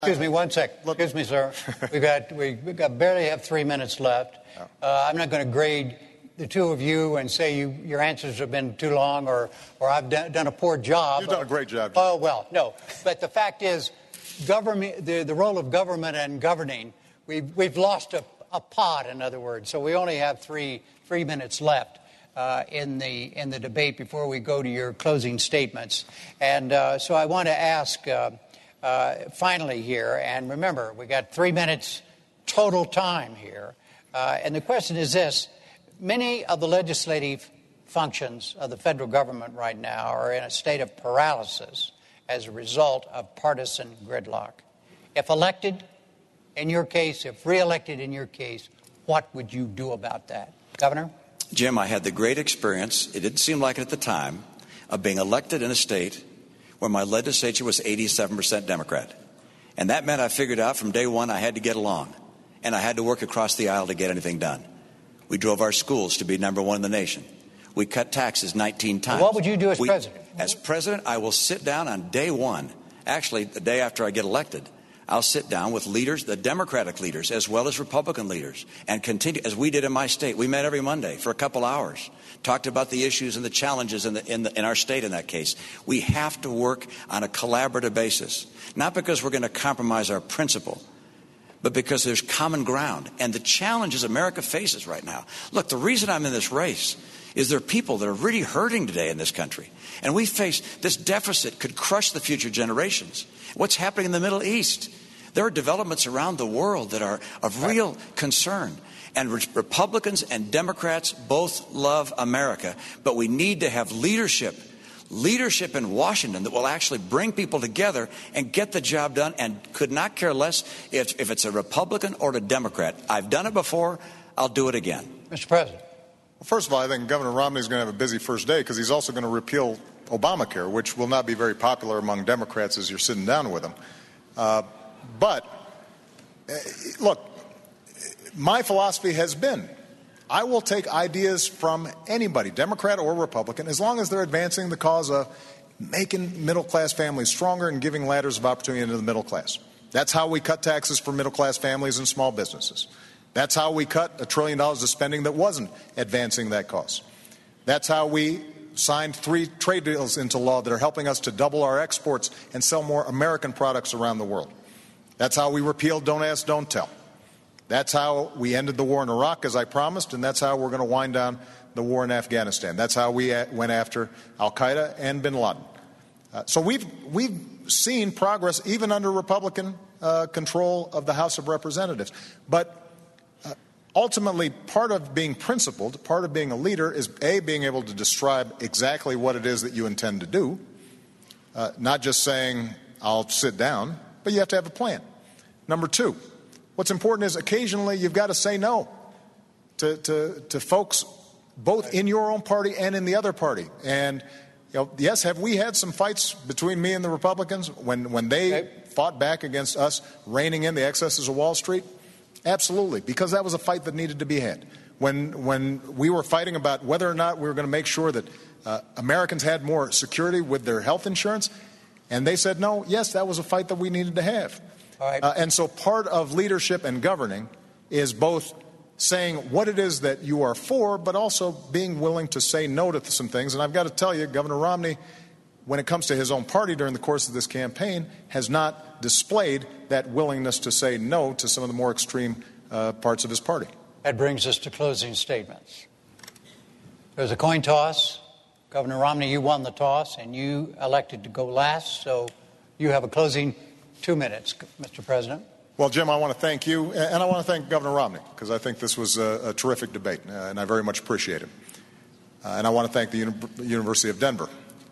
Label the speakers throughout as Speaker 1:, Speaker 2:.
Speaker 1: Excuse me one sec. Excuse me, sir. We barely have 3 minutes left. I'm not going to grade the two of you and say your answers have been too long or I've done a poor job.
Speaker 2: You've done a great job.
Speaker 1: Oh, well, no. But the fact is, government, the role of government and governing, we've lost a pot, in other words. So we only have three minutes left in the debate before we go to your closing statements. And so I want to ask finally here, and remember, we got 3 minutes total time here. And the question is this. Many of the legislative functions of the federal government right now are in a state of paralysis as a result of partisan gridlock. If elected in your case, if reelected in your case, what would you do about that? Governor?
Speaker 3: Jim, I had the great experience, it didn't seem like it at the time, of being elected in a state where my legislature was 87% Democrat. And that meant I figured out from day one I had to get along. And I had to work across the aisle to get anything done. We drove our schools to be number one in the nation. We cut taxes 19 times.
Speaker 1: What would you do as president?
Speaker 3: As president, I will sit down on day one. Actually, the day after I get elected, I'll sit down with leaders, the Democratic leaders, as well as Republican leaders, and continue, as we did in my state. We met every Monday for a couple hours, talked about the issues and the challenges in our state in that case. We have to work on a collaborative basis, not because we're going to compromise our principle, but because there's common ground. And the challenges America faces right now. Look, the reason I'm in this race is there are people that are really hurting today in this country. And we face this deficit could crush the future generations. What's happening in the Middle East? There are developments around the world that are of real concern. And Republicans and Democrats both love America. But we need to have leadership in Washington that will actually bring people together and get the job done, and could not care less if it's a Republican or a Democrat. I've done it before. I'll do it again.
Speaker 1: Mr. President.
Speaker 2: Well, first of all, I think Governor Romney is going to have a busy first day because he's also going to repeal Obamacare, which will not be very popular among Democrats as you're sitting down with him. But look, my philosophy has been I will take ideas from anybody, Democrat or Republican, as long as they're advancing the cause of making middle-class families stronger and giving ladders of opportunity into the middle class. That's how we cut taxes for middle-class families and small businesses. That's how we cut $1 trillion of spending that wasn't advancing that cause. That's how we signed 3 trade deals into law that are helping us to double our exports and sell more American products around the world. That's how we repealed Don't Ask, Don't Tell. That's how we ended the war in Iraq, as I promised, and that's how we're going to wind down the war in Afghanistan. That's how we went after al-Qaeda and bin Laden. So we've seen progress even under Republican control of the House of Representatives. But ultimately, part of being principled, part of being a leader is, A, being able to describe exactly what it is that you intend to do, not just saying, I'll sit down, but you have to have a plan. Number 2, what's important is occasionally you've got to say no to folks both in your own party and in the other party. And, yes, have we had some fights between me and the Republicans when they fought back against us reining in the excesses of Wall Street? Absolutely, because that was a fight that needed to be had. When we were fighting about whether or not we were going to make sure that Americans had more security with their health insurance, and they said no, yes, that was a fight that we needed to have.
Speaker 1: All right.
Speaker 2: And so part of leadership and governing is both saying what it is that you are for, but also being willing to say no to some things. And I've got to tell you, Governor Romney, when it comes to his own party during the course of this campaign, has not displayed that willingness to say no to some of the more extreme parts of his party.
Speaker 1: That brings us to closing statements. There's a coin toss. Governor Romney, you won the toss, and you elected to go last, so you have a closing 2 minutes, Mr. President.
Speaker 2: Well, Jim, I want to thank you, and I want to thank Governor Romney, because I think this was a terrific debate, and I very much appreciate it. And I want to thank the University of Denver.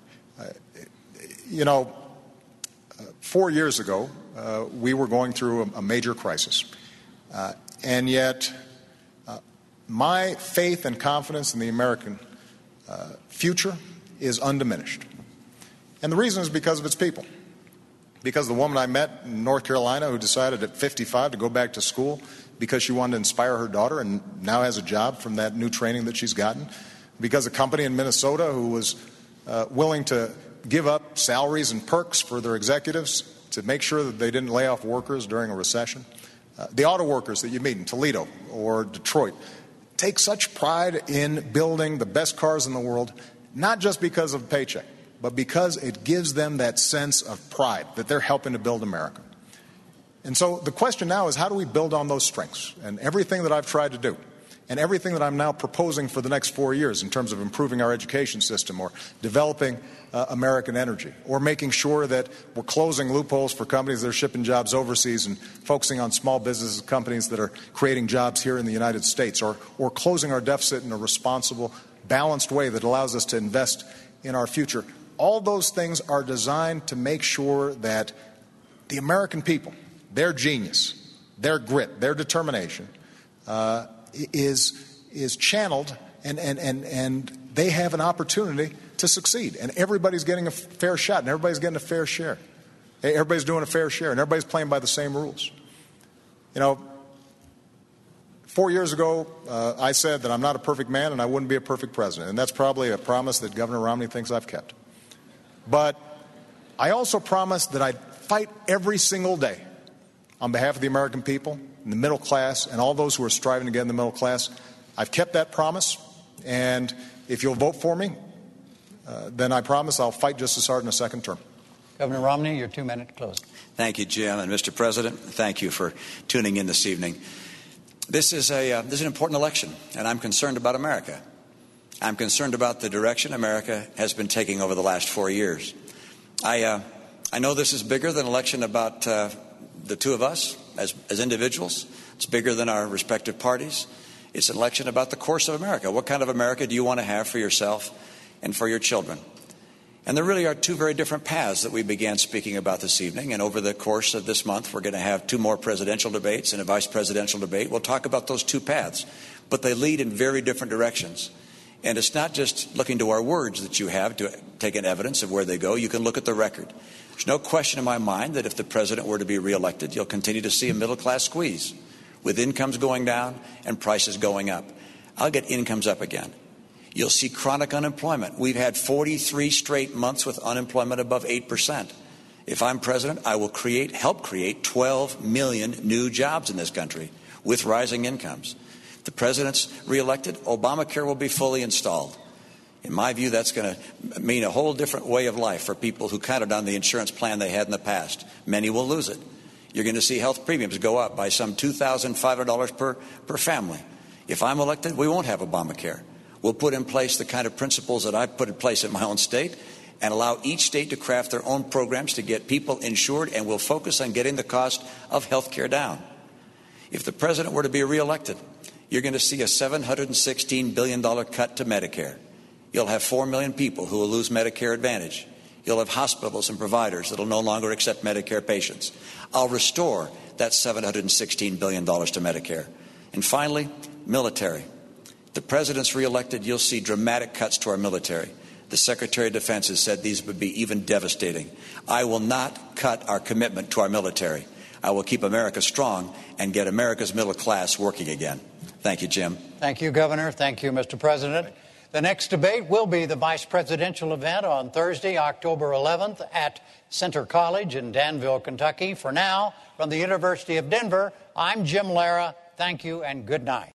Speaker 2: 4 years ago, we were going through a major crisis. And yet, my faith and confidence in the American future is undiminished. And the reason is because of its people. Because the woman I met in North Carolina who decided at 55 to go back to school because she wanted to inspire her daughter and now has a job from that new training that she's gotten. Because a company in Minnesota who was willing to give up salaries and perks for their executives to make sure that they didn't lay off workers during a recession. The auto workers that you meet in Toledo or Detroit take such pride in building the best cars in the world, not just because of a paycheck, but because it gives them that sense of pride that they're helping to build America. And so the question now is, how do we build on those strengths? And everything that I've tried to do, and everything that I'm now proposing for the next 4 years in terms of improving our education system or developing American energy or making sure that we're closing loopholes for companies that are shipping jobs overseas and focusing on small business companies that are creating jobs here in the United States, or closing our deficit in a responsible, balanced way that allows us to invest in our future. All those things are designed to make sure that the American people, their genius, their grit, their determination is channeled, and they have an opportunity to succeed. And everybody's getting a fair shot, and everybody's getting a fair share. Everybody's doing a fair share, and everybody's playing by the same rules. 4 years ago, I said that I'm not a perfect man and I wouldn't be a perfect president. And that's probably a promise that Governor Romney thinks I've kept. But I also promised that I'd fight every single day on behalf of the American people, and the middle class, and all those who are striving to get in the middle class. I've kept that promise, and if you'll vote for me, then I promise I'll fight just as hard in a second term.
Speaker 1: Governor Romney, your 2-minute close.
Speaker 3: Thank you, Jim. And Mr. President, thank you for tuning in this evening. This is an important election, and I'm concerned about America. I'm concerned about the direction America has been taking over the last 4 years. I know this is bigger than an election about the two of us as individuals. It's bigger than our respective parties. It's an election about the course of America. What kind of America do you want to have for yourself and for your children? And there really are two very different paths that we began speaking about this evening. And over the course of this month, we're going to have 2 more presidential debates and a vice presidential debate. We'll talk about those 2 paths. But they lead in very different directions. And it's not just looking to our words that you have to take an evidence of where they go. You can look at the record. There's no question in my mind that if the president were to be reelected, you'll continue to see a middle-class squeeze with incomes going down and prices going up. I'll get incomes up again. You'll see chronic unemployment. We've had 43 straight months with unemployment above 8%. If I'm president, I will help create 12 million new jobs in this country with rising incomes. If the president's reelected, Obamacare will be fully installed. In my view, that's going to mean a whole different way of life for people who counted on the insurance plan they had in the past. Many will lose it. You're going to see health premiums go up by some $2,500 per family. If I'm elected, we won't have Obamacare. We'll put in place the kind of principles that I've put in place in my own state and allow each state to craft their own programs to get people insured, and we'll focus on getting the cost of health care down. If the president were to be reelected, you're going to see a $716 billion cut to Medicare. You'll have 4 million people who will lose Medicare Advantage. You'll have hospitals and providers that will no longer accept Medicare patients. I'll restore that $716 billion to Medicare. And finally, military. If the president's reelected, you'll see dramatic cuts to our military. The Secretary of Defense has said these would be even devastating. I will not cut our commitment to our military. I will keep America strong and get America's middle class working again. Thank you, Jim.
Speaker 1: Thank you, Governor. Thank you, Mr. President. The next debate will be the vice presidential event on Thursday, October 11th at Center College in Danville, Kentucky. For now, from the University of Denver, I'm Jim Lara. Thank you and good night.